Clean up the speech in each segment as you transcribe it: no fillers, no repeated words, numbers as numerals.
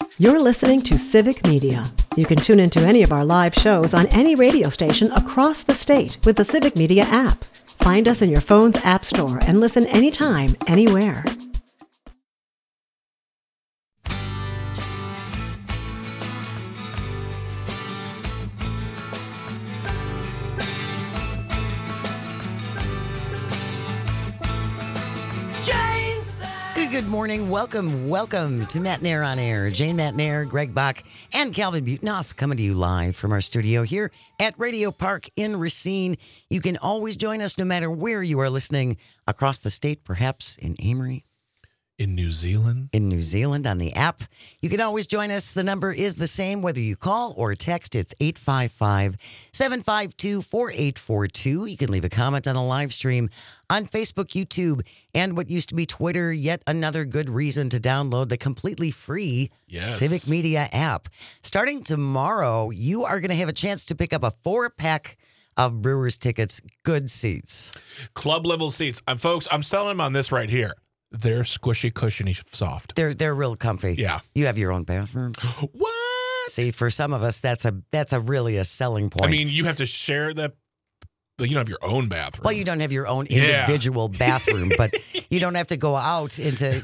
You're listening to Civic Media. You can tune into any of our live shows on any radio station across the state with the Civic Media app. Find us in your phone's app store and listen anytime, anywhere. Good morning. Welcome to Matt Nair on Air. Jane Matt Nair, Greg Bach, and Calvin Butenoff coming to you live from our studio here at Radio Park in Racine. You can always join us no matter where you are listening across the state, perhaps in Amory. In New Zealand? In New Zealand on the app. You can always join us. The number is the same whether you call or text. It's 855-752-4842. You can leave a comment on the live stream on Facebook, YouTube, and what used to be Twitter. Yet another good reason to download the completely free Civic Media app. Starting tomorrow, you are going to have a chance to pick up a 4-pack of Brewers tickets, good seats. Club level seats. Folks, I'm selling them on this right here. They're squishy, cushiony, soft. They're real comfy. Yeah. You have your own bathroom. What? See, for some of us, that's really a selling point. I mean, you have to share that. You don't have your own bathroom. Well, you don't have your own individual bathroom, but you don't have to go out into,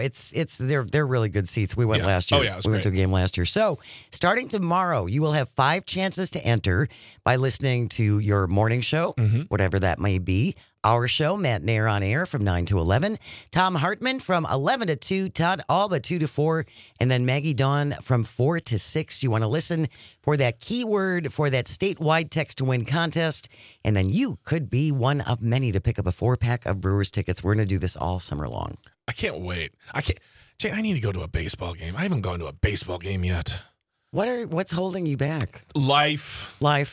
they're really good seats. We went last year. Oh, yeah, it was we went to a game last year. So starting tomorrow, you will have 5 chances to enter by listening to your morning show, whatever that may be. Our show, Matt Nair on Air from 9 to 11. Tom Hartman from 11 to 2. Todd Alba 2 to 4. And then Maggie Dawn from 4 to 6. You want to listen for that keyword for that statewide text to win contest. And then you could be one of many to pick up a 4-pack of Brewers tickets. We're going to do this all summer long. I can't wait. Jay, I need to go to a baseball game. I haven't gone to a baseball game yet. What's holding you back? Life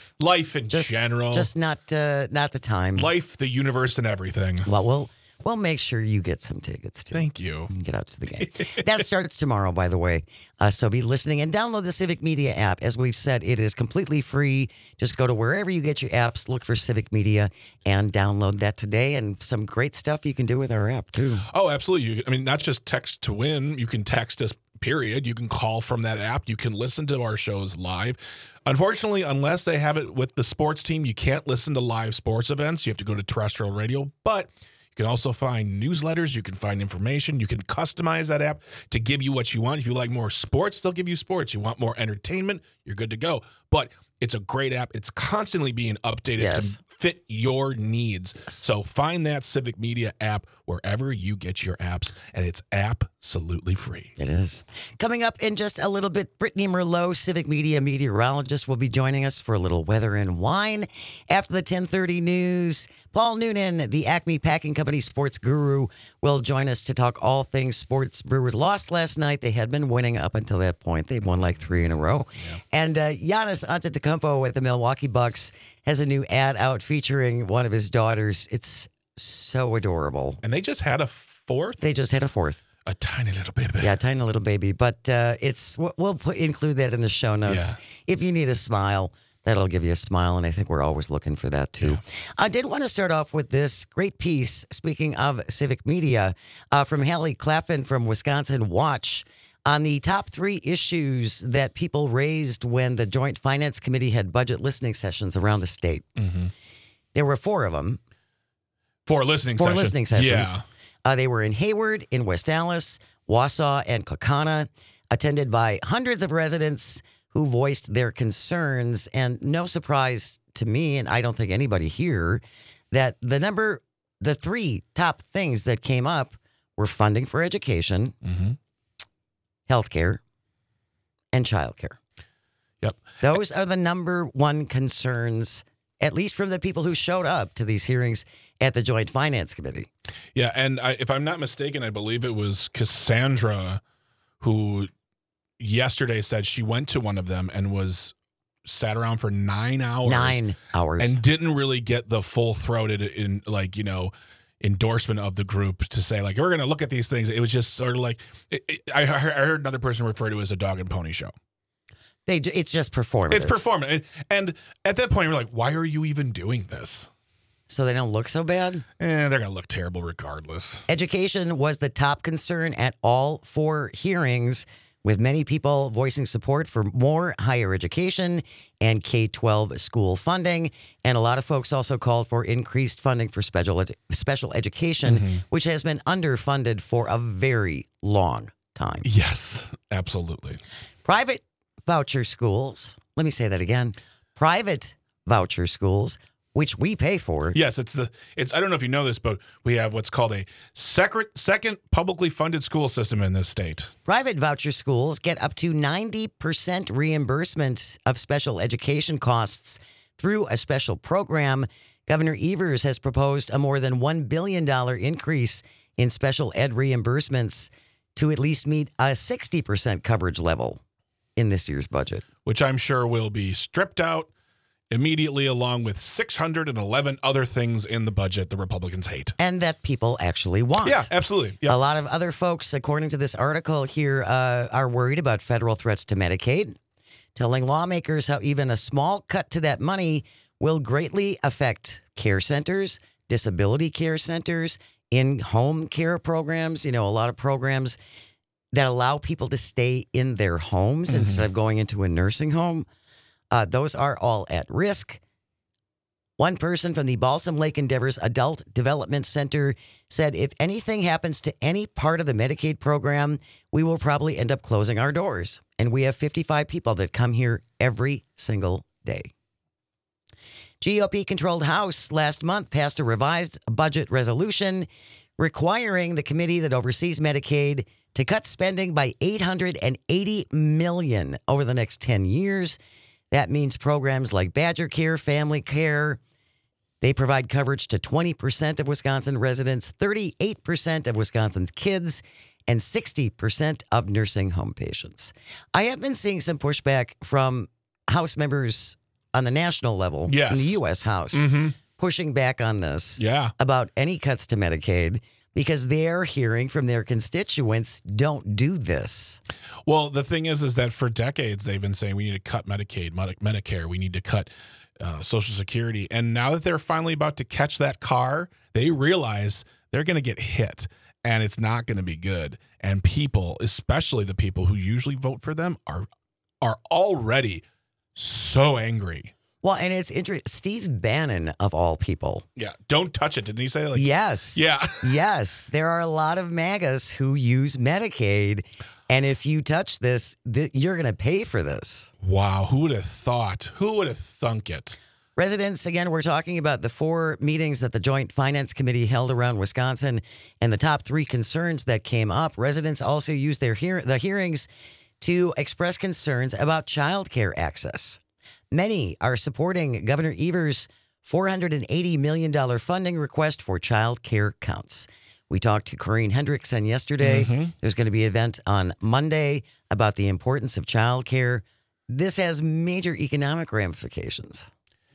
in general. Just not the time. Life, the universe, and everything. Well, we'll make sure you get some tickets too. Thank you. Get out to the game. That starts tomorrow, by the way. So be listening and download the Civic Media app. As we've said, it is completely free. Just go to wherever you get your apps, look for Civic Media, and download that today. And some great stuff you can do with our app too. Oh, absolutely. I mean, not just text to win. You can text us. Period. You can call from that app. You can listen to our shows live. Unfortunately, unless they have it with the sports team, you can't listen to live sports events. You have to go to terrestrial radio. But you can also find newsletters. You can find information. You can customize that app to give you what you want. If you like more sports, they'll give you sports. You want more entertainment, you're good to go. But it's a great app. It's constantly being updated to fit your needs. So find that Civic Media app wherever you get your apps, and it's absolutely free. It is. Coming up in just a little bit, Brittany Merlot, Civic Media meteorologist, will be joining us for a little weather and wine. After the 10:30 news, Paul Noonan, the Acme Packing Company sports guru, will join us to talk all things sports. Brewers lost last night. They had been winning up until that point. They'd won like 3 in a row. Yeah. And Giannis Antetokounmpo with the Milwaukee Bucks has a new ad out featuring one of his daughters. It's so adorable. And they just had a fourth? They just had a fourth. A tiny little baby. Yeah, a tiny little baby. But we'll include that in the show notes. Yeah. If you need a smile, that'll give you a smile, and I think we're always looking for that, too. Yeah. I did want to start off with this great piece, speaking of Civic Media, from Hallie Claflin from Wisconsin Watch on the top 3 issues that people raised when the Joint Finance Committee had budget listening sessions around the state. Mm-hmm. There were 4 of them. 4 listening sessions. Yeah. They were in Hayward, in West Allis, Wausau, and Kaukauna, attended by hundreds of residents who voiced their concerns. And no surprise to me, and I don't think anybody here, that the 3 top things that came up were funding for education, healthcare, and childcare. Yep. Those are the number 1 concerns, at least from the people who showed up to these hearings at the Joint Finance Committee. Yeah, and if I'm not mistaken, I believe it was Cassandra who yesterday said she went to one of them and sat around for 9 hours. 9 hours. And didn't really get the full-throated endorsement of the group to say, like, we're going to look at these things. It was just sort of like, I heard another person refer to it as a dog and pony show. It's just performative. It's performative. And at that point, we're like, why are you even doing this? So they don't look so bad? They're going to look terrible regardless. Education was the top concern at all 4 hearings, with many people voicing support for more higher education and K-12 school funding. And a lot of folks also called for increased funding for special education, which has been underfunded for a very long time. Yes, absolutely. Private voucher schools, let me say that again, private voucher schools, which we pay for. Yes, it's I don't know if you know this, but we have what's called a second publicly funded school system in this state. Private voucher schools get up to 90% reimbursement of special education costs through a special program. Governor Evers has proposed a more than $1 billion increase in special ed reimbursements to at least meet a 60% coverage level in this year's budget. Which I'm sure will be stripped out immediately, along with 611 other things in the budget the Republicans hate. And that people actually want. Yeah, absolutely. Yeah. A lot of other folks, according to this article here, are worried about federal threats to Medicaid, telling lawmakers how even a small cut to that money will greatly affect care centers, disability care centers, in-home care programs. You know, a lot of programs that allow people to stay in their homes instead of going into a nursing home. Those are all at risk. One person from the Balsam Lake Endeavors Adult Development Center said, if anything happens to any part of the Medicaid program, we will probably end up closing our doors. And we have 55 people that come here every single day. GOP-controlled House last month passed a revised budget resolution requiring the committee that oversees Medicaid to cut spending by $880 million over the next 10 years. That means programs like Badger Care, Family Care, they provide coverage to 20% of Wisconsin residents, 38% of Wisconsin's kids, and 60% of nursing home patients. I have been seeing some pushback from House members on the national level, Yes. in the U.S. House, pushing back on this about any cuts to Medicaid, because they're hearing from their constituents, don't do this. Well, the thing is that for decades they've been saying we need to cut Medicaid, Medicare, we need to cut Social Security. And now that they're finally about to catch that car, they realize they're going to get hit and it's not going to be good. And people, especially the people who usually vote for them, are already so angry. Well, and it's interesting. Steve Bannon, of all people. Yeah. Don't touch it. Didn't he say? Yes. Yeah. Yes. There are a lot of MAGAs who use Medicaid. And if you touch this, you're going to pay for this. Wow. Who would have thought? Who would have thunk it? Residents, again, we're talking about the 4 meetings that the Joint Finance Committee held around Wisconsin and the top 3 concerns that came up. Residents also used the hearings to express concerns about child care access. Many are supporting Governor Evers' $480 million funding request for child care counts. We talked to Corinne Hendrickson yesterday. There's going to be an event on Monday about the importance of child care. This has major economic ramifications.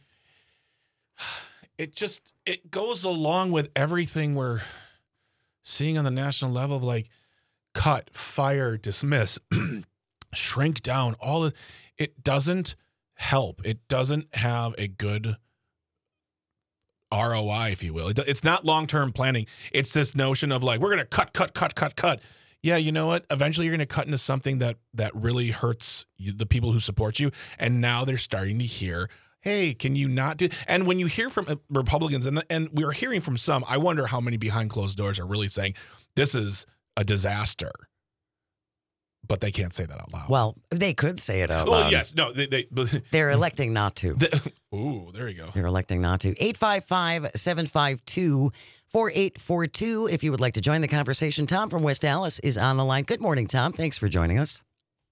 It goes along with everything we're seeing on the national level of like cut, fire, dismiss, shrink down, all of it doesn't help. It doesn't have a good ROI, if you will. It's not long-term planning. It's this notion of like, we're going to cut. Yeah, you know what? Eventually you're going to cut into something that really hurts the people who support you. And now they're starting to hear, hey, can you not do? And when you hear from Republicans, and we're hearing from some, I wonder how many behind closed doors are really saying this is a disaster. But they can't say that out loud. Well, they could say it out loud. Well, yes. No, they're electing not to. Ooh, there you go. They're electing not to. 855-752-4842 if you would like to join the conversation. Tom from West Allis is on the line. Good morning, Tom. Thanks for joining us.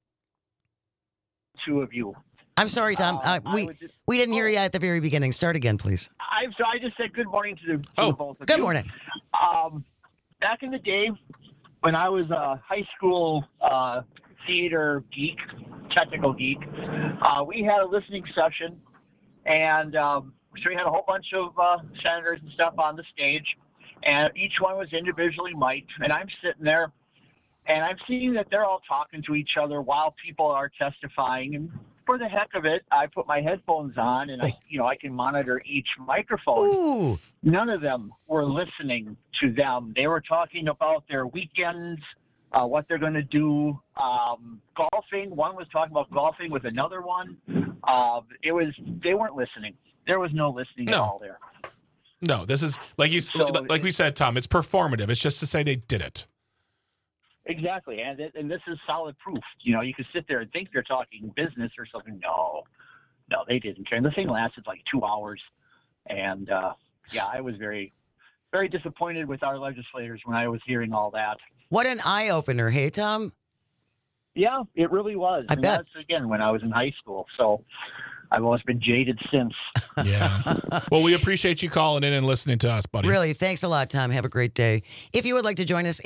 2 of you. I'm sorry, Tom. We didn't hear you at the very beginning. Start again, please. I just said good morning to the both of you. Good morning. Back in the day, when I was a high school theater geek, technical geek, we had a listening session, and so we had a whole bunch of senators and stuff on the stage, and each one was individually mic'd, and I'm sitting there, and I'm seeing that they're all talking to each other while people are testifying, and for the heck of it, I put my headphones on, and I can monitor each microphone. Ooh. None of them were listening to them. They were talking about their weekends, what they're going to do. Golfing. One was talking about golfing with another one. They weren't listening. There was no listening at all there. No, this is like like we said, Tom. It's performative. It's just to say they did it. Exactly, and this is solid proof. You know, you could sit there and think they're talking business or something. No, they didn't care. And the thing lasted like 2 hours, and I was very, very disappointed with our legislators when I was hearing all that. What an eye opener, hey Tom? Yeah, it really was. I bet. That's again when I was in high school. So I've always been jaded since. Yeah. Well, we appreciate you calling in and listening to us, buddy. Really, thanks a lot, Tom. Have a great day. If you would like to join us,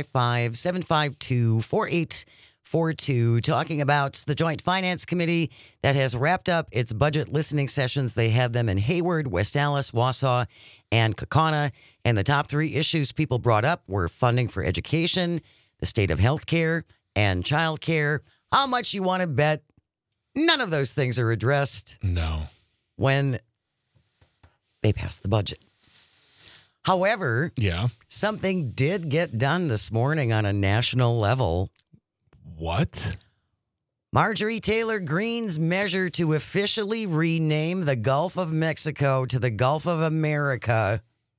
855-752-4842, talking about the Joint Finance Committee that has wrapped up its budget listening sessions. They had them in Hayward, West Allis, Wausau, and Kaukauna. And the top 3 issues people brought up were funding for education, the state of health care, and child care. How much you want to bet none of those things are addressed when they pass the budget. However, something did get done this morning on a national level. What? Marjorie Taylor Greene's measure to officially rename the Gulf of Mexico to the Gulf of America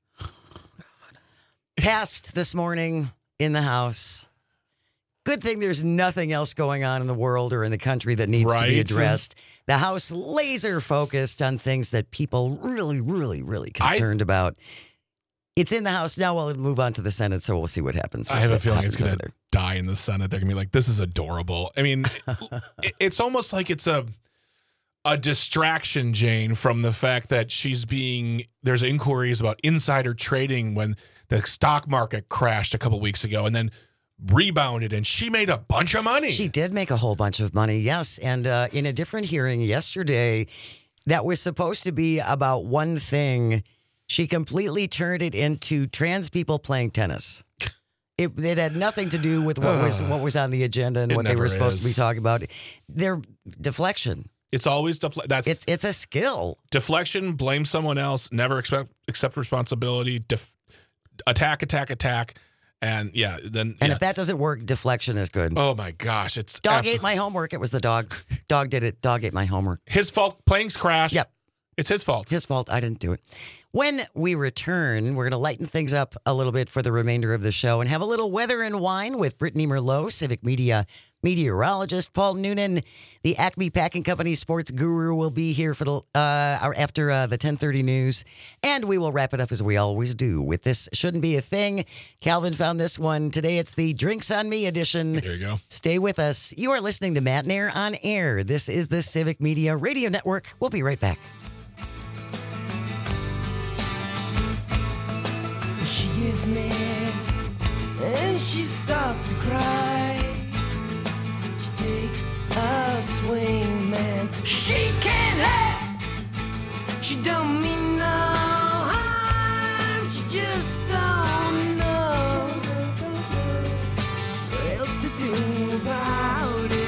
passed this morning in the House. Good thing there's nothing else going on in the world or in the country that needs to be addressed. The House laser focused on things that people really, really, really concerned about. It's in the House now. We'll move on to the Senate, so we'll see what happens. I have a feeling it's going to die in the Senate. They're going to be like, this is adorable. I mean, it's almost like it's a distraction, Jane, from the fact that there's inquiries about insider trading when the stock market crashed a couple weeks ago and then rebounded, and she made a bunch of money. She did make a whole bunch of money, yes. And in a different hearing yesterday that was supposed to be about one thing, she completely turned it into trans people playing tennis. It had nothing to do with what was on the agenda and what they were supposed to be talking about. Their deflection. It's always it's a skill. Deflection, blame someone else, never accept responsibility, attack. And if that doesn't work, deflection is good. Oh my gosh, it's dog ate my homework. It was the dog. Dog did it. Dog ate my homework. His fault. Planes crashed. Yep, it's his fault. His fault. I didn't do it. When we return, we're going to lighten things up a little bit for the remainder of the show and have a little weather and wine with Brittany Merlot, Civic Media meteorologist. Paul Noonan, the Acme Packing Company sports guru, will be here for after the 10:30 news. And we will wrap it up as we always do with This Shouldn't Be a Thing. Calvin found this one. Today it's the Drinks on Me edition. There you go. Stay with us. You are listening to Matt Nair on Air. This is the Civic Media Radio Network. We'll be right back. She gets mad and she starts to cry. She takes a swing, man. She can't help. She don't mean no harm. She just don't know what else to do about it.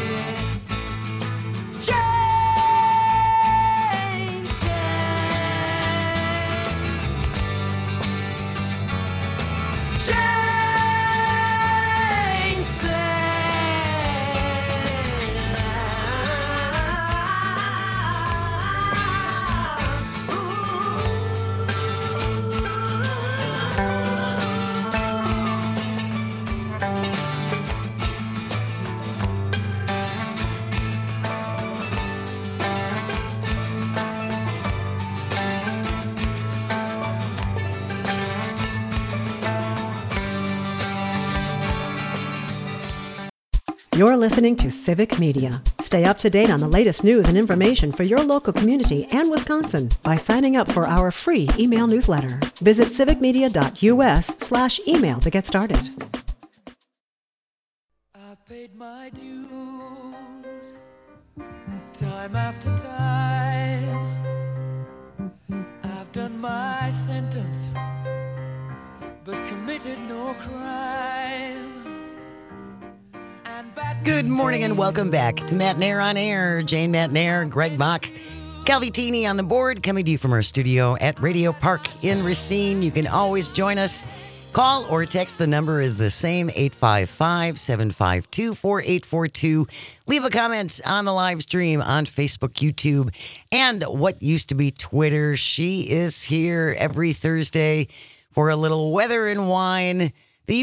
You're listening to Civic Media. Stay up to date on the latest news and information for your local community and Wisconsin by signing up for our free email newsletter. Visit civicmedia.us/email to get started. I paid my dues time after time. I've done my sentence, but committed no crime. Good morning and welcome back to Matt Nair on Air. Jane Matt Nair, Greg Mock, Calvitini on the board, coming to you from our studio at Radio Park in Racine. You can always join us. Call or text. The number is the same, 855-752-4842. Leave a comment on the live stream on Facebook, YouTube, and what used to be Twitter. She is here every Thursday for a little weather and wine. The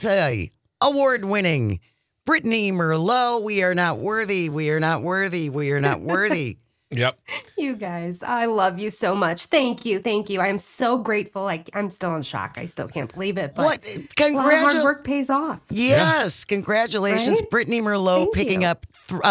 multi-award-winning Brittany Merlot. We are not worthy. We are not worthy. We are not worthy. Yep. You guys, I love you so much. Thank you. Thank you. I am so grateful. I'm still in shock. I still can't believe it. But What? a lot of hard work pays off. Yes, congratulations, Right? Brittany Merlot, Thank picking you. up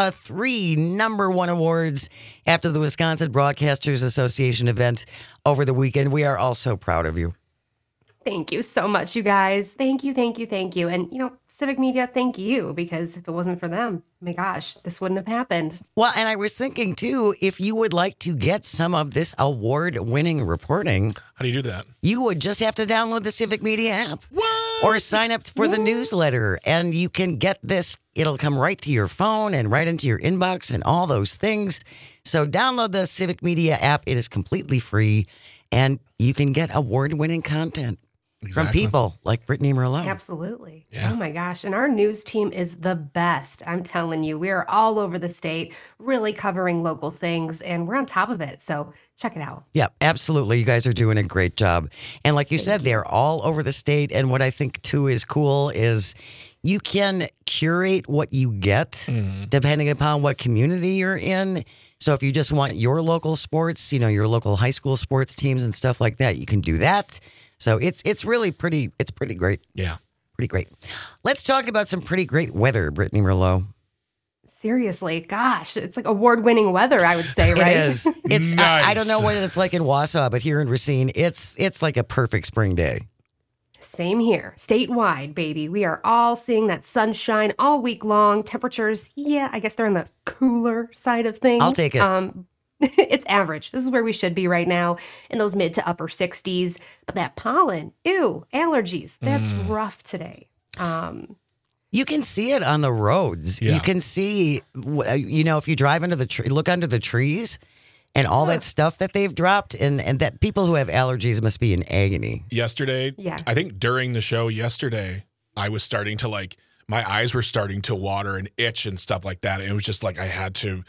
3 #1 awards after the Wisconsin Broadcasters Association event over the weekend. We are all so proud of you. Thank you so much, you guys. Thank you, thank you, thank you. And, Civic Media, thank you, because if it wasn't for them, my gosh, this wouldn't have happened. Well, and I was thinking too, if you would like to get some of this award-winning reporting, How do you do that? you would just have to download the Civic Media app. What? Or sign up for the newsletter, and you can get this. It'll come right to your phone and right into your inbox and all those things. So download the Civic Media app. It is completely free, and you can get award-winning content from Exactly. people like Brittany Merlot. Absolutely. Yeah. Oh my gosh. And our news team is the best. I'm telling you, we are all over the state, really covering local things, and we're on top of it. So check it out. Yeah, absolutely. You guys are doing a great job. And like you said, they're all over the state. And what I think too is cool is you can curate what you get depending upon what community you're in. So if you just want your local sports, your local high school sports teams and stuff like that, you can do that. So it's really pretty great. Yeah. Pretty great. Let's talk about some pretty great weather, Brittany Merlot. Seriously, gosh, it's like award-winning weather, I would say, right? It is. It's I don't know Nice. what it's like in Wausau, but here in Racine, it's like a perfect spring day. Same here, statewide, baby. We are all seeing that sunshine all week long. Temperatures, yeah, I guess they're on the cooler side of things. I'll take it. It's average. This is where we should be right now, in those mid to upper 60s. But that pollen, ew, allergies, that's rough today. You can see it on the roads. Yeah. You can see, if you drive into the tree, look under the trees and all that stuff that they've dropped, and that people who have allergies must be in agony. Yesterday, Yeah. I think during the show yesterday, I was starting to my eyes were starting to water and itch and stuff like that. And it was just like I had to.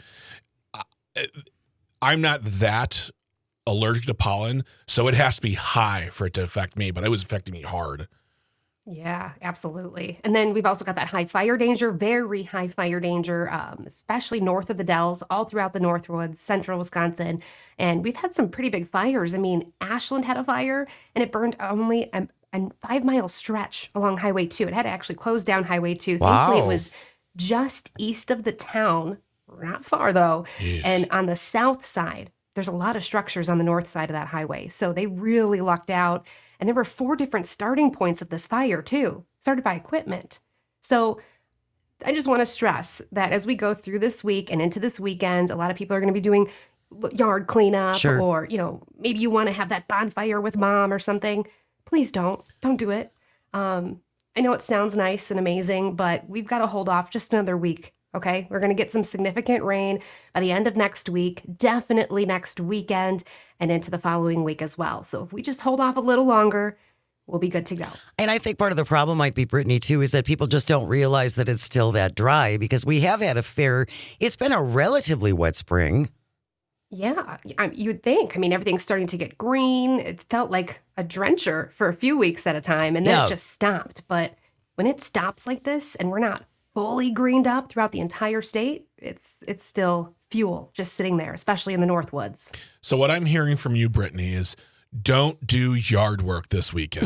I'm not that allergic to pollen, so it has to be high for it to affect me, but it was affecting me hard. Yeah, absolutely. And then we've also got that high fire danger, very high fire danger, especially north of the Dells, all throughout the Northwoods, central Wisconsin. And we've had some pretty big fires. I mean, Ashland had a fire and it burned only a 5-mile stretch along Highway 2. It had to actually close down Highway 2. Thankfully, Wow. it was just east of the town, not far though. Yeesh. And on the south side, there's a lot of structures on the north side of that highway. So they really lucked out. And there were 4 different starting points of this fire, too, started by equipment. So I just want to stress that as we go through this week and into this weekend, a lot of people are going to be doing yard cleanup, Sure. or, maybe you want to have that bonfire with mom or something. Please don't. Don't do it. I know it sounds nice and amazing, but we've got to hold off just another week. Okay, we're going to get some significant rain by the end of next week, definitely next weekend, and into the following week as well. So if we just hold off a little longer, we'll be good to go. And I think part of the problem might be, Brittany, too, is that people just don't realize that it's still that dry, because we have had it's been a relatively wet spring. Yeah, you'd think. I mean, everything's starting to get green. It's felt like a drencher for a few weeks at a time, and then Yeah. it just stopped. But when it stops like this and we're not fully greened up throughout the entire state, it's still fuel just sitting there, especially in the Northwoods. So what I'm hearing from you, Brittany, is don't do yard work this weekend.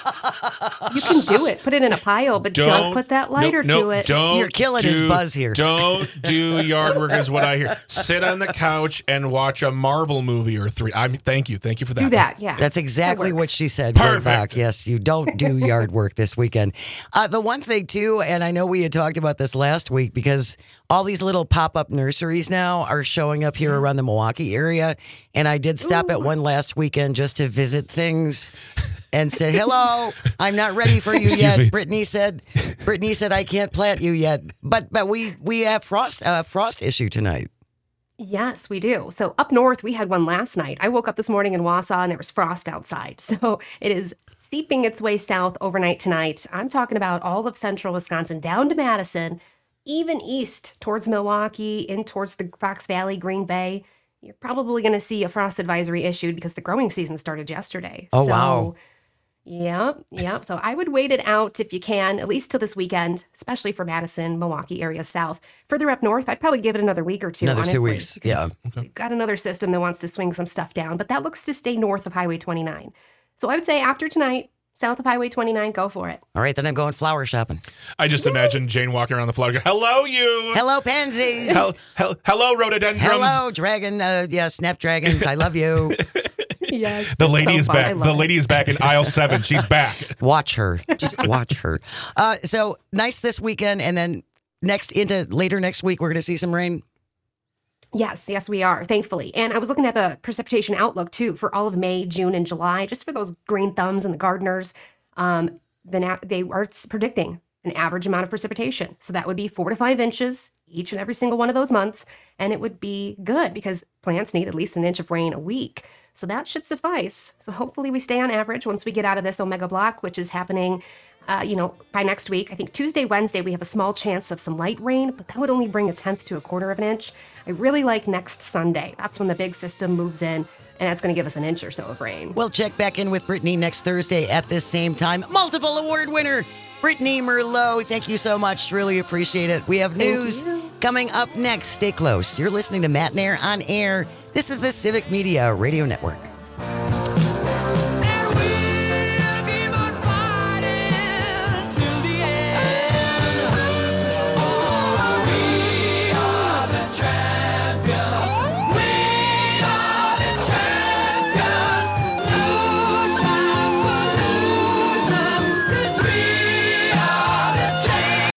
You can do it. Put it in a pile, but don't put that lighter to it. Don't You're killing his buzz here. Don't do yard work is what I hear. Sit on the couch and watch a Marvel movie or 3. Thank you for that. Do that, yeah. That's exactly That what works. she said. Perfect. Back. Yes, you don't do yard work this weekend. The one thing, too, and I know we had talked about this last week, because all these little pop-up nurseries now are showing up here around the Milwaukee area. And I did stop at one last weekend just to visit things and said, hello, I'm not ready for you yet. me. Brittany said, I can't plant you yet. But we have frost issue tonight. Yes, we do. So up north, we had one last night. I woke up this morning in Wausau and there was frost outside. So it is seeping its way south overnight tonight. I'm talking about all of central Wisconsin down to Madison, even east towards Milwaukee, in towards the Fox Valley, Green Bay. You're probably going to see a frost advisory issued because the growing season started yesterday. Oh, wow. Yep. So I would wait it out if you can, at least till this weekend, especially for Madison, Milwaukee area south. Further up north, I'd probably give it another week or two, Another honestly. 2 weeks, yeah. because We've got another system that wants to swing some stuff down, but that looks to stay north of Highway 29. So I would say after tonight, south of Highway 29, go for it. All right, then I'm going flower shopping. I just imagine Jane walking around the flower. Hello, you. Hello, pansies. Hello, rhododendrons. Hello, dragon. Snapdragons. I love you. Yes. The lady so is fun. I back. love The it. lady is back in aisle 7. She's back. Watch her. Just watch her. So nice this weekend, and then later next week, we're going to see some rain. Yes, we are, thankfully. And I was looking at the precipitation outlook too for all of May, June, and July, just for those green thumbs and the gardeners. They are predicting an average amount of precipitation. So that would be 4 to 5 inches each and every single one of those months. And it would be good because plants need at least an inch of rain a week. So that should suffice. So hopefully we stay on average once we get out of this Omega block, which is happening by next week. I think Tuesday, Wednesday, we have a small chance of some light rain, but that would only bring 1/10 to 1/4 of an inch. I really like next Sunday. That's when the big system moves in, and that's going to give us an inch or so of rain. We'll check back in with Brittany next Thursday at this same time. Multiple award winner, Brittany Merlot. Thank you so much. Really appreciate it. We have news coming up next. Stay close. You're listening to Matt Nair on Air. This is the Civic Media Radio Network. And we'll keep on fighting till the end. Oh, we are the champions. We are the champions. No time for losers, 'cause we are the champions.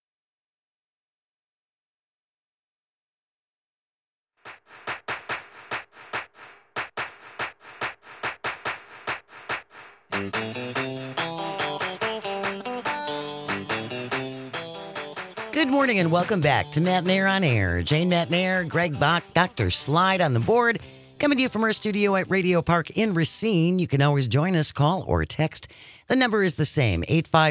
Good morning and welcome back to Matt Nair on Air. Jane Matt Nair, Greg Bach, Dr. Slide on the board. Coming to you from our studio at Radio Park in Racine. You can always join us, call or text. The number is the same,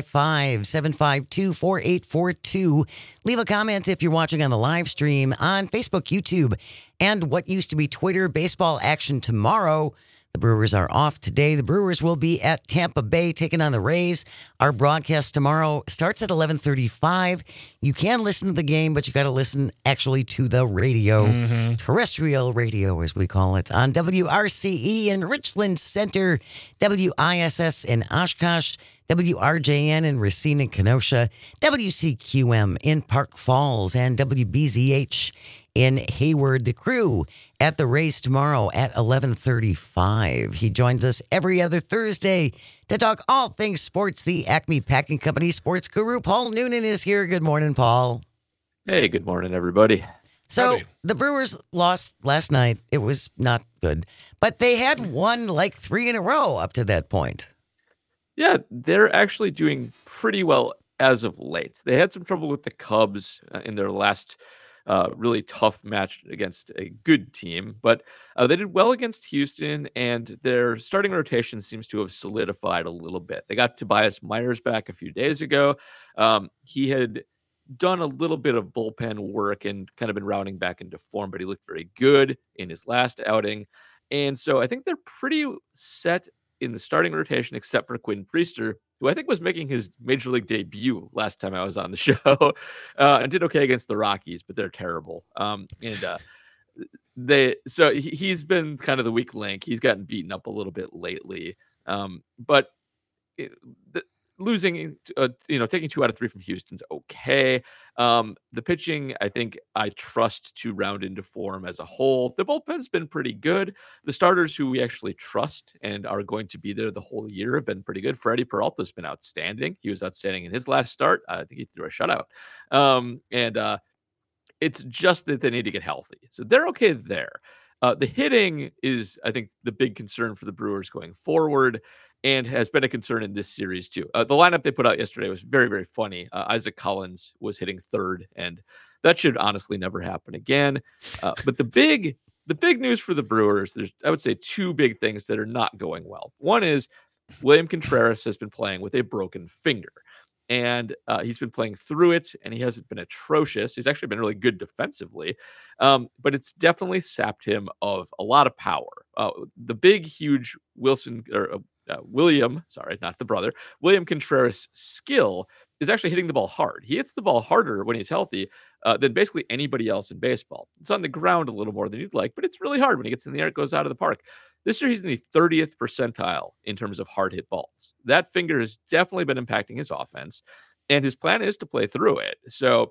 855-752-4842. Leave a comment if you're watching on the live stream on Facebook, YouTube, and what used to be Twitter. Baseball action tomorrow. The Brewers are off today. The Brewers will be at Tampa Bay taking on the Rays. Our broadcast tomorrow starts at 11:35. You can listen to the game, but you got to listen actually to the radio, terrestrial radio as we call it, on WRCE in Richland Center, WISS in Oshkosh, WRJN in Racine and Kenosha, WCQM in Park Falls, and WBZH in Hayward. The crew at the race tomorrow at 11:35. He joins us every other Thursday to talk all things sports. The Acme Packing Company sports guru, Paul Noonan, is here. Good morning, Paul. Hey, good morning, everybody. So Howdy. the Brewers lost last night. It was not good, but they had won like 3 in a row up to that point. Yeah, they're actually doing pretty well as of late. They had some trouble with the Cubs in their last really tough match against a good team, but they did well against Houston, and their starting rotation seems to have solidified a little bit. They got Tobias Myers back a few days ago. He had done a little bit of bullpen work and kind of been rounding back into form, but he looked very good in his last outing. And so I think they're pretty set in the starting rotation, except for Quinn Priester, who I think was making his major league debut last time I was on the show, and did okay against the Rockies, but they're terrible. He's been kind of the weak link. He's gotten beaten up a little bit lately, but losing, taking 2 out of 3 from Houston's okay. The pitching, I think I trust to round into form as a whole. The bullpen's been pretty good. The starters who we actually trust and are going to be there the whole year have been pretty good. Freddie Peralta's been outstanding. He was outstanding in his last start. I think he threw a shutout. It's just that they need to get healthy. So they're okay there. The hitting is, I think, the big concern for the Brewers going forward, and has been a concern in this series too. The lineup they put out yesterday was very, very funny. Isaac Collins was hitting third, and That should honestly never happen again. But the big news for the Brewers, there's, I would say, two big things that are not going well. One is William Contreras has been playing with a broken finger. And he's been playing through it, and he hasn't been atrocious. He's actually been really good defensively, but it's definitely sapped him of a lot of power. The big, huge William, sorry, not the brother, William Contreras' skill is actually hitting the ball hard. He hits the ball harder when he's healthy than basically anybody else in baseball. It's on the ground a little more than you'd like, but it's really hard when he gets in the air. It goes out of the park. This year, he's in the 30th percentile in terms of hard hit balls. That finger has definitely been impacting his offense, and his plan is to play through it. So,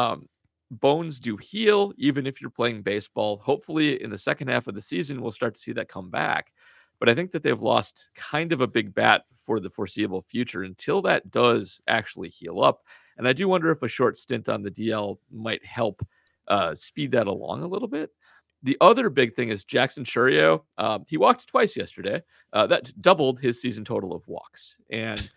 bones do heal, even if you're playing baseball. Hopefully, in the second half of the season, we'll start to see that come back. But I think that they've lost kind of a big bat for the foreseeable future until that does actually heal up. And I do wonder if a short stint on the DL might help speed that along a little bit. The other big thing is Jackson Chourio. He walked twice yesterday. That doubled his season total of walks. And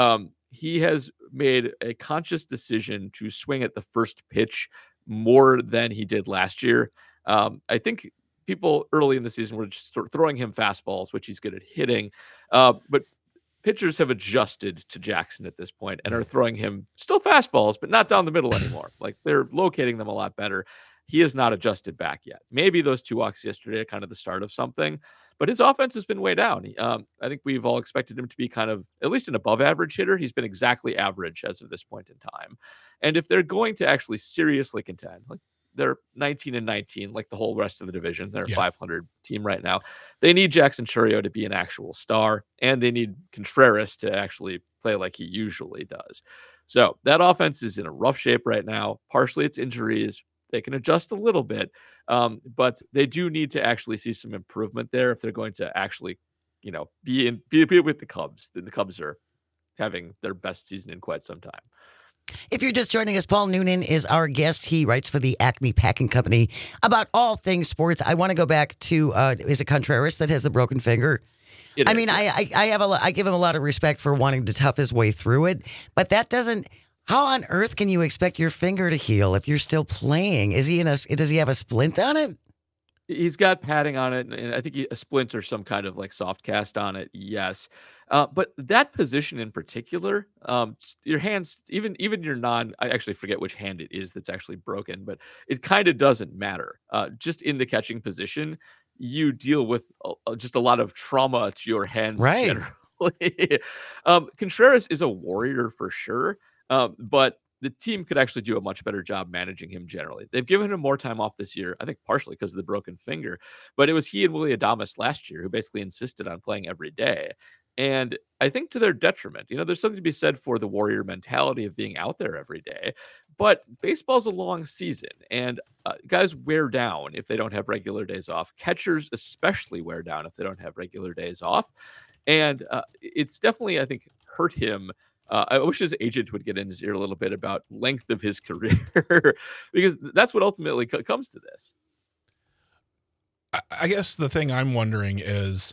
he has made a conscious decision to swing at the first pitch more than he did last year. I think people early in the season were just throwing him fastballs, which he's good at hitting. But pitchers have adjusted to Jackson at this point and are throwing him still fastballs, but not down the middle anymore. Like, they're locating them a lot better. He has not adjusted back yet. Maybe those 2 walks yesterday are kind of the start of something, but his offense has been way down. I think we've all expected him to be kind of at least an above average hitter. He's been exactly average as of this point in time. And if they're going to actually seriously contend, like they're 19-19, like the whole rest of the division, they're a 500 team right now. They need Jackson Chourio to be an actual star, and they need Contreras to actually play like he usually does. So that offense is in a rough shape right now. Partially it's injuries. They can adjust a little bit, but they do need to actually see some improvement there if they're going to actually, be with the Cubs. The Cubs are having their best season in quite some time. If you're just joining us, Paul Noonan is our guest. He writes for the Acme Packing Company about all things sports. I want to go back to, is it Contreras that has the broken finger? I mean, I give him a lot of respect for wanting to tough his way through it, but that doesn't. How on earth can you expect your finger to heal if you're still playing? Does he have a splint on it? He's got padding on it, and I think a splint or some kind of like soft cast on it. Yes, but that position in particular, your hands, even your I actually forget which hand it is that's actually broken, but it kind of doesn't matter. Just in the catching position, you deal with just a lot of trauma to your hands, right? Generally. Contreras is a warrior for sure. But the team could actually do a much better job managing him generally. They've given him more time off this year, I think partially because of the broken finger, but it was he and Willy Adames last year who basically insisted on playing every day. And I think to their detriment, there's something to be said for the warrior mentality of being out there every day, but baseball's a long season and guys wear down if they don't have regular days off. Catchers especially wear down if they don't have regular days off. And it's definitely, I think, hurt him. I wish his agent would get in his ear a little bit about length of his career because that's what ultimately comes to this. I guess the thing I'm wondering is,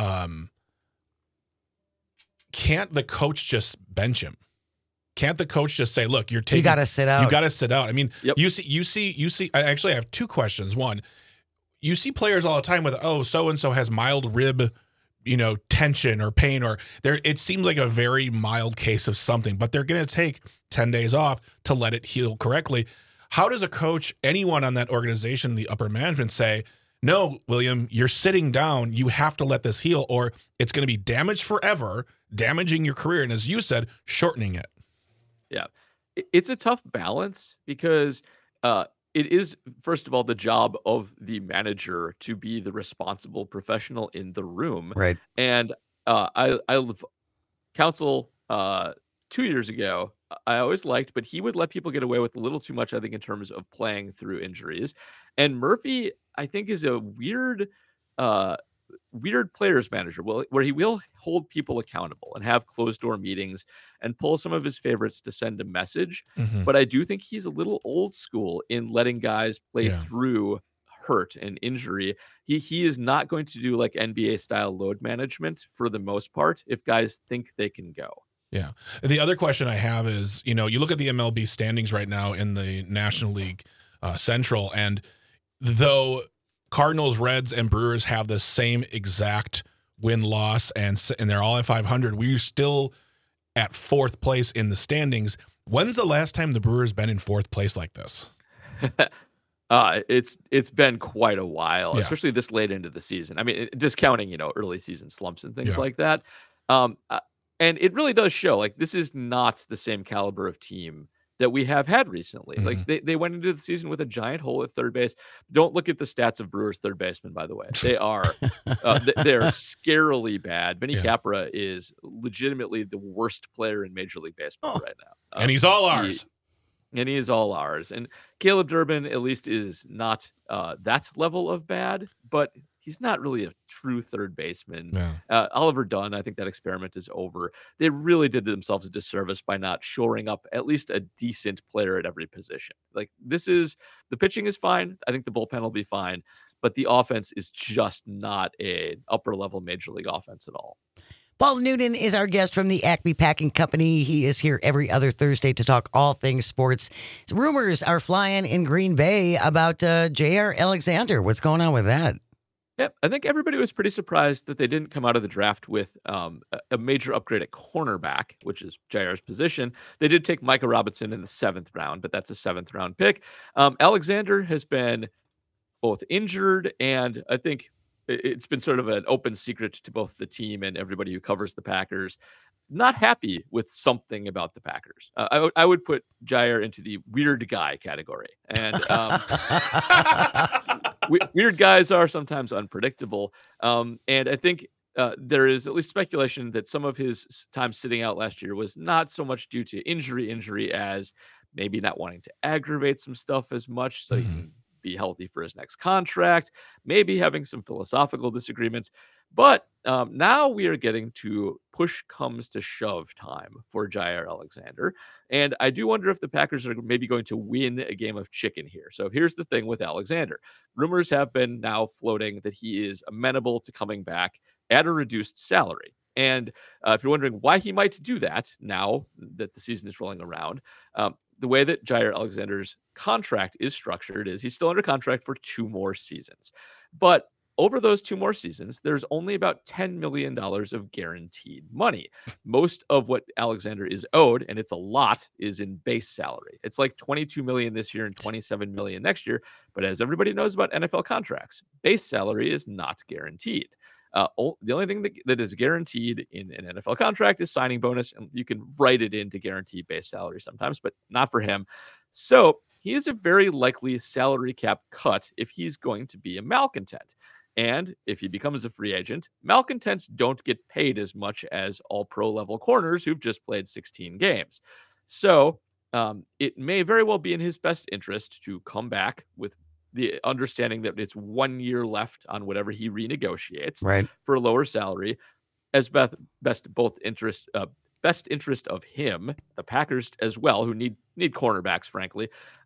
can't the coach just bench him? Can't the coach just say, look, you got to sit out. You got to sit out. I mean, yep. you see, I actually have two questions. One, you see players all the time with, so-and-so has mild rib tension or pain, or it seems like a very mild case of something, but they're going to take 10 days off to let it heal correctly. How does a coach, anyone on that organization, the upper management, say, no, William, you're sitting down, you have to let this heal, or it's going to be damaged forever, damaging your career, and as you said, shortening it? Yeah. It's a tough balance because it is, first of all, the job of the manager to be the responsible professional in the room. Right. And I Counsell 2 years ago, I always liked, but he would let people get away with a little too much, I think, in terms of playing through injuries. And Murphy, I think, is a weird players manager where he will hold people accountable and have closed door meetings and pull some of his favorites to send a message. Mm-hmm. But I do think he's a little old school in letting guys play through hurt and injury. He is not going to do like NBA style load management for the most part if guys think they can go. Yeah. The other question I have is, you look at the MLB standings right now in the National League Central, and though Cardinals, Reds, and Brewers have the same exact win-loss and they're all at 500, we're still at fourth place in the standings. When's the last time the Brewers been in fourth place like this? It's been quite a while, Yeah. especially this late into the season. I mean, discounting, early season slumps and things Yeah. like that. And it really does show, like, this is not the same caliber of team that we have had recently. Mhm. Like, they went into the season with a giant hole at third base. Don't look at the stats of Brewers third baseman, by the way. They are they're scarily bad. Vinny Yeah. Capra is legitimately the worst player in Major League Baseball right now. And he's all ours. And he is all ours. And Caleb Durbin, at least, is not that level of bad, but he's not really a true third baseman. Yeah. Oliver Dunn, I think that experiment is over. They really did themselves a disservice by not shoring up at least a decent player at every position. Like, the pitching is fine. I think the bullpen will be fine, but the offense is just not a upper level Major League offense at all. Paul Noonan is our guest from the Acme Packing Company. He is here every other Thursday to talk all things sports. Rumors are flying in Green Bay about J.R. Alexander. What's going on with that? Yep, I think everybody was pretty surprised that they didn't come out of the draft with a major upgrade at cornerback, which is Jair's position. They did take Micah Robinson in the 7th round, but that's a 7th round pick. Alexander has been both injured, and I think it's been sort of an open secret to both the team and everybody who covers the Packers, not happy with something about the Packers. I would put Jair into the weird guy category. And weird guys are sometimes unpredictable. And I think there is at least speculation that some of his time sitting out last year was not so much due to injury as maybe not wanting to aggravate some stuff as much so he can be healthy for his next contract, maybe having some philosophical disagreements. But now we are getting to push comes to shove time for Jair Alexander. And I do wonder if the Packers are maybe going to win a game of chicken here. So here's the thing with Alexander. Rumors have been now floating that he is amenable to coming back at a reduced salary. And if you're wondering why he might do that now that the season is rolling around, the way that Jair Alexander's contract is structured is he's still under contract for 2 more seasons. But over those 2 more seasons, there's only about $10 million of guaranteed money. Most of what Alexander is owed, and it's a lot, is in base salary. It's like $22 million this year and $27 million next year. But as everybody knows about NFL contracts, base salary is not guaranteed. The only thing that is guaranteed in an NFL contract is signing bonus, and you can write it into guaranteed base salary sometimes, but not for him. So he is a very likely salary cap cut if he's going to be a malcontent. And if he becomes a free agent, malcontents don't get paid as much as all pro level corners who've just played 16 games. So it may very well be in his best interest to come back with the understanding that it's 1 year left on whatever he renegotiates for a lower salary, as best interest of him, the Packers as well, who need cornerbacks, frankly,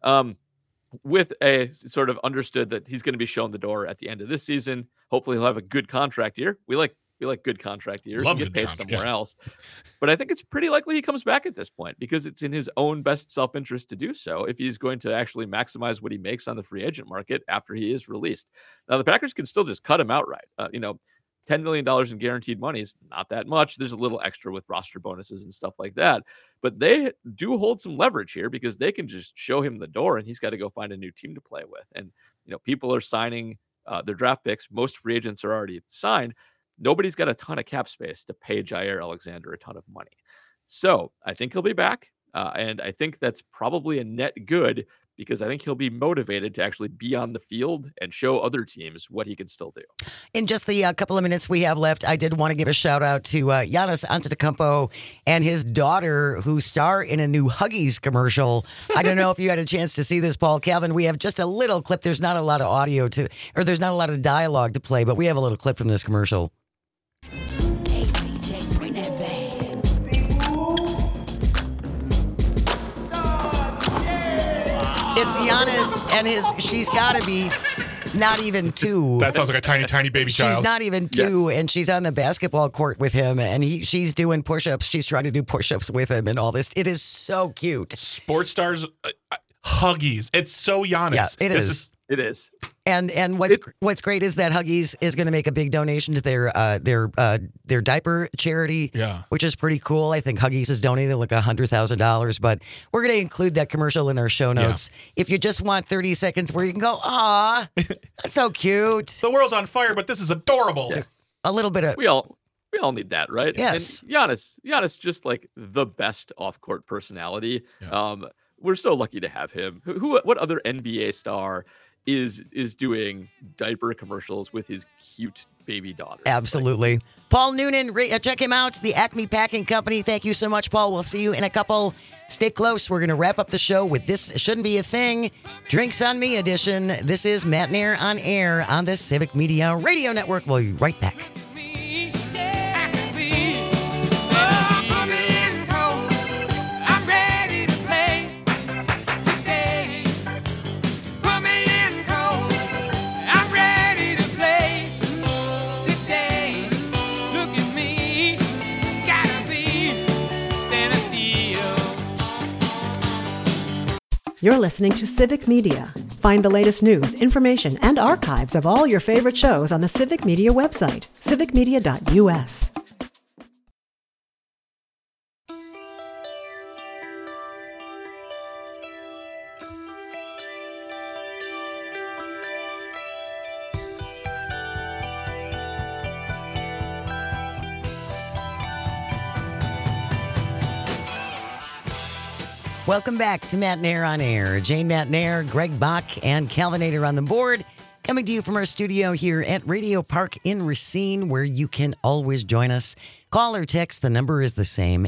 with a sort of understood that he's going to be shown the door at the end of this season. Hopefully he'll have a good contract year. We like good contract years and get paid somewhere else. But I think it's pretty likely he comes back at this point because it's in his own best self-interest to do so if he's going to actually maximize what he makes on the free agent market after he is released. Now, the Packers can still just cut him outright. $10 million in guaranteed money is not that much. There's a little extra with roster bonuses and stuff like that. But they do hold some leverage here because they can just show him the door and he's got to go find a new team to play with. And, people are signing their draft picks. Most free agents are already signed. Nobody's got a ton of cap space to pay Jair Alexander a ton of money. So I think he'll be back. And I think that's probably a net good because I think he'll be motivated to actually be on the field and show other teams what he can still do. In just the couple of minutes we have left, I did want to give a shout out to Giannis Antetokounmpo and his daughter who star in a new Huggies commercial. I don't know if you had a chance to see this, Paul. Calvin, we have just a little clip. There's not a lot of audio there's not a lot of dialogue to play, but we have a little clip from this commercial. Hey DJ, bring that back. It's Giannis and she's got to be not even 2. That sounds like a tiny, tiny baby She's child. not even 2, Yes. and she's on the basketball court with him, and she's doing push-ups. She's trying to do push-ups with him and all this. It is so cute. Sports stars, Huggies. It's so Giannis. Yeah, it This is. It is. And what's great is that Huggies is going to make a big donation to their diaper charity, Yeah. which is pretty cool. I think Huggies has donated like $100,000, but we're going to include that commercial in our show notes. If you just want 30 seconds where you can go, "Aw, that's so cute," The world's on fire, but this is adorable. a little bit of We all need that, right? Yes. And Giannis, just like the best off-court personality. Yeah. We're so lucky to have him. What other NBA star is doing diaper commercials with his cute baby daughter? Absolutely. Paul Noonan, check him out. The Acme Packing Company. Thank you so much, Paul. We'll see you in a couple. Stay close. We're going to wrap up the show with This Shouldn't Be a Thing, Drinks on Me edition. This is Matt Nair on air on the Civic Media Radio Network. We'll be right back. You're listening to Civic Media. Find the latest news, information, and archives of all your favorite shows on the Civic Media website, civicmedia.us. Welcome back to Matt Nair on air. Jane Matt Nair, Greg Bach, and Calvinator on the board. Coming to you from our studio here at Radio Park in Racine, where you can always join us. Call or text. The number is the same,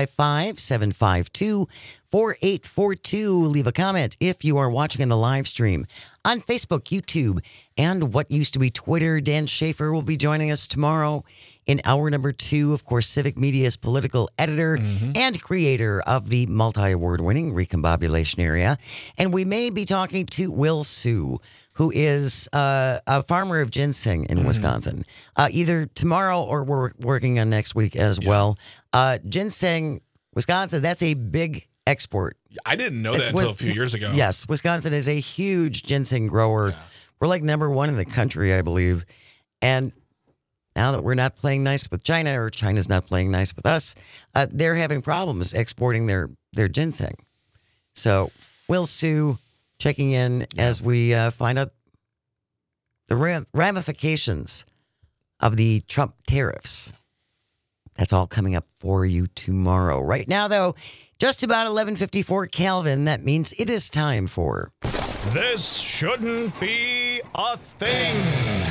855-752-4842. Leave a comment if you are watching in the live stream on Facebook, YouTube, and what used to be Twitter. Dan Schaefer will be joining us tomorrow in hour number 2. Of course, Civic Media's political editor and creator of the multi-award-winning Recombobulation Area. And we may be talking to Will Sue, who is a farmer of ginseng in Wisconsin. Either tomorrow or we're working on next week as well. Ginseng, Wisconsin, that's a big export. I didn't know that until a few years ago. Yes, Wisconsin is a huge ginseng grower. Yeah. We're like number 1 in the country, I believe. And now that we're not playing nice with China, or China's not playing nice with us, they're having problems exporting their ginseng. So Will Sue checking in as we find out the ramifications of the Trump tariffs. That's all coming up for you tomorrow. Right now, though, just about 11:54 Kelvin. That means it is time for This Shouldn't Be a Thing.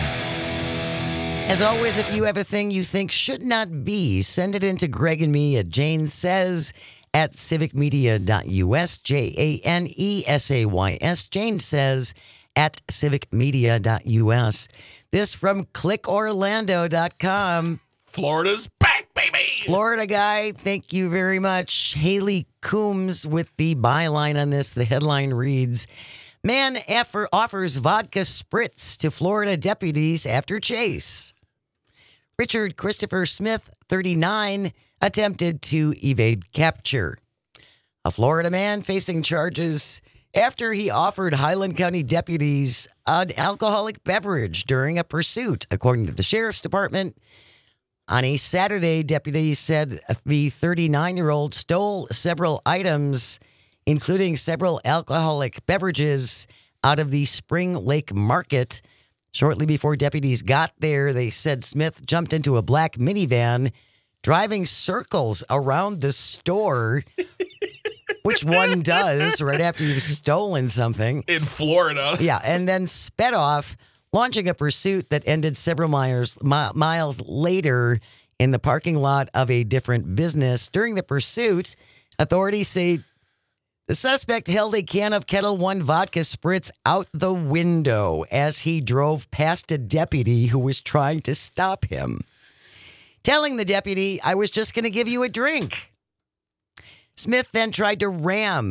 As always, if you have a thing you think should not be, send it in to Greg and me at Jane Says at civicmedia.us, JANESAYS, Jane Says at civicmedia.us. This from clickorlando.com. Florida's back, baby. Florida guy, thank you very much. Haley Coombs with the byline on this. The headline reads, "Man offers vodka spritz to Florida deputies after chase." Richard Christopher Smith, 39, attempted to evade capture. A Florida man facing charges after he offered Highland County deputies an alcoholic beverage during a pursuit, according to the Sheriff's Department. On a Saturday, deputies said the 39-year-old stole several items, including several alcoholic beverages, out of the Spring Lake Market. Shortly before deputies got there, they said Smith jumped into a black minivan, driving circles around the store, which one does right after you've stolen something. In Florida. Yeah, and then sped off, launching a pursuit that ended several miles later in the parking lot of a different business. During the pursuit, authorities say the suspect held a can of Kettle One vodka spritz out the window as he drove past a deputy who was trying to stop him, telling the deputy, "I was just going to give you a drink." Smith then tried to ram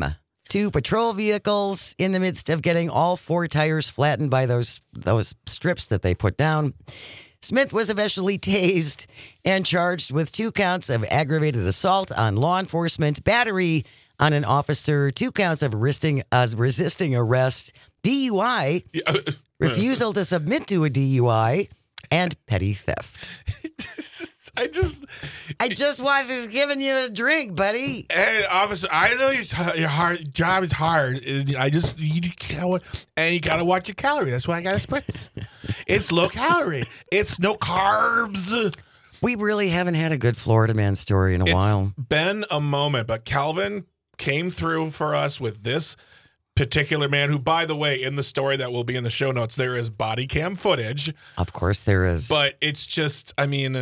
2 patrol vehicles in the midst of getting all 4 tires flattened by those strips that they put down. Smith was eventually tased and charged with 2 counts of aggravated assault on law enforcement, battery on an officer, 2 counts of resisting arrest, DUI, refusal to submit to a DUI, and petty theft. I just was giving you a drink, buddy. Hey, officer, I know your job is hard. And you gotta watch your calories. That's why I gotta spritz. It's low calorie. It's no carbs. We really haven't had a good Florida man story in a while. It's been a moment, but Calvin came through for us with this particular man who, by the way, in the story that will be in the show notes, there is body cam footage. Of course there is. But it's just,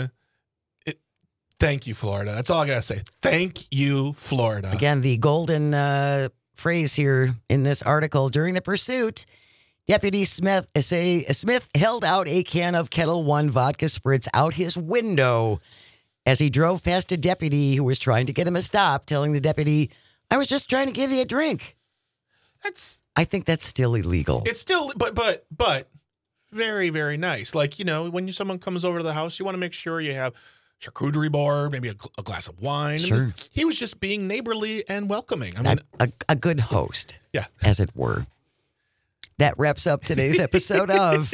thank you, Florida. That's all I got to say. Thank you, Florida. Again, the golden phrase here in this article, during the pursuit, Deputy Smith held out a can of Kettle One vodka spritz out his window as he drove past a deputy who was trying to get him to stop, telling the deputy, I was just trying to give you a drink. I think that's still illegal. It's still, but very, very nice. Like, when someone comes over to the house, you want to make sure you have charcuterie board, maybe a glass of wine. Sure. He was just being neighborly and welcoming. A good host, yeah, as it were. That wraps up today's episode of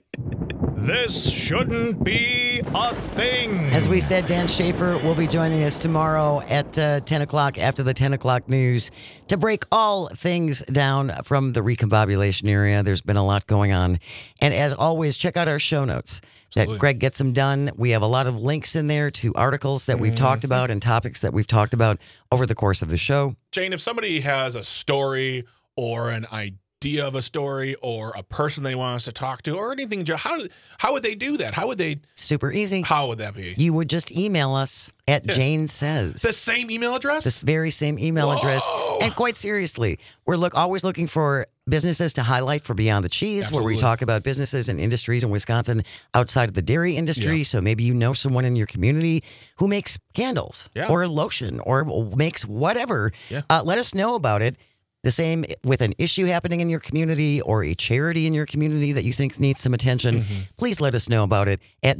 This Shouldn't Be a Thing. As we said, Dan Schaefer will be joining us tomorrow at 10 o'clock after the 10 o'clock news to break all things down from the recombobulation area. There's been a lot going on. And as always, check out our show notes. That Greg gets them done. We have a lot of links in there to articles that we've talked about and topics that we've talked about over the course of the show. Jane, if somebody has a story or an idea of a story or a person they want us to talk to or anything, how would they do that? How would they? Super easy. How would that be? You would just email us at Jane Says. The same email address? This very same email address. And quite seriously, we're always looking for businesses to highlight for Beyond the Cheese, Absolutely. where we talk about businesses and industries in Wisconsin outside of the dairy industry. Yeah. So maybe you know someone in your community who makes candles or lotion or makes whatever. Yeah. Let us know about it. The same with an issue happening in your community or a charity in your community that you think needs some attention. Please let us know about it at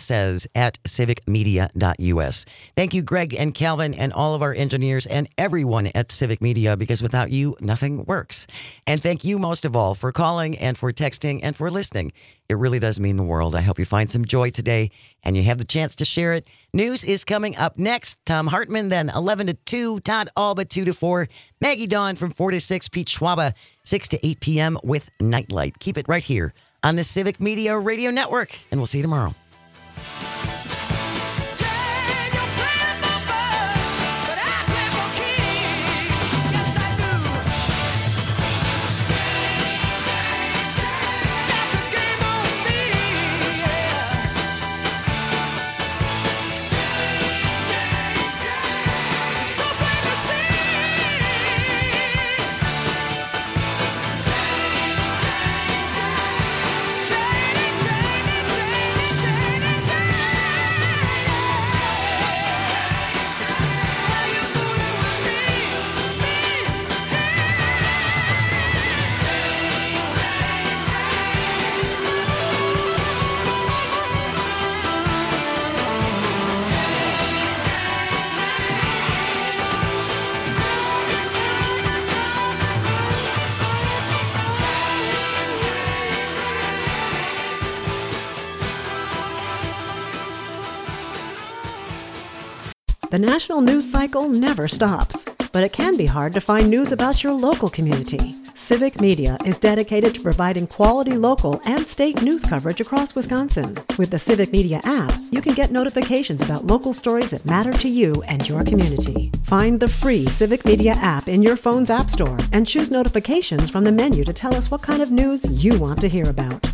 janesays@civicmedia.us. Thank you, Greg and Calvin and all of our engineers and everyone at Civic Media, because without you, nothing works. And thank you most of all for calling and for texting and for listening. It really does mean the world. I hope you find some joy today and you have the chance to share it. News is coming up next. Tom Hartman, then 11 to 2, Todd Alba 2 to 4, Maggie Dawn from 4 to 6, Pete Schwaba 6 to 8 p.m. with Nightlight. Keep it right here on the Civic Media Radio Network, and we'll see you tomorrow. The national news cycle never stops, but it can be hard to find news about your local community. Civic Media is dedicated to providing quality local and state news coverage across Wisconsin. With the Civic Media app, you can get notifications about local stories that matter to you and your community. Find the free Civic Media app in your phone's app store and choose notifications from the menu to tell us what kind of news you want to hear about.